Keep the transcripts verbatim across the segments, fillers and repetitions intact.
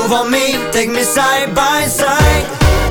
Move on me, take me side by side.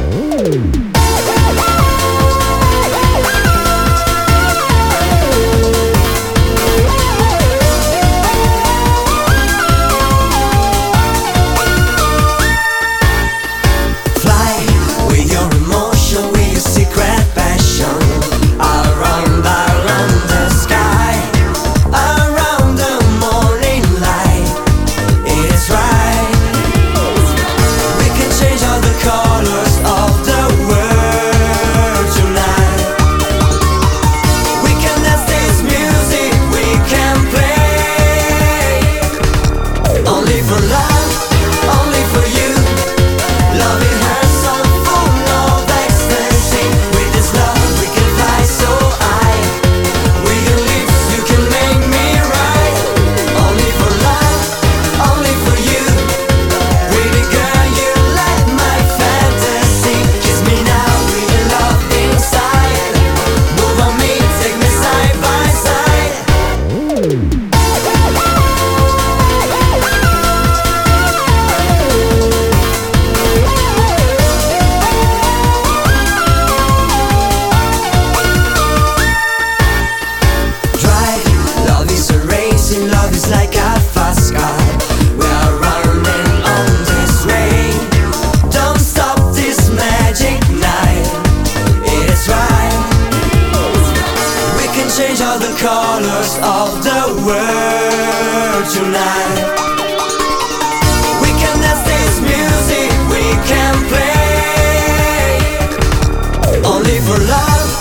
Fly with your emotion, with your secret passion. Around, around the sky, around the morning light. It's right. We can change all the colors of the world tonight. We can dance this music, we can play. Only for love, only for you. Love it has some full of ecstasy. With this love we can fly so high. With your lips you can make me right. Only for love, only for you. Pretty girl, you light my fantasy. Kiss me now with your love inside. Move on me, take me side by side. Drive, love is a racing, love is like a fast car. We are running on this way. Don't stop this magic night. It is right. We can change all the colors of the world tonight. We can dance this music, we can play. Only for love,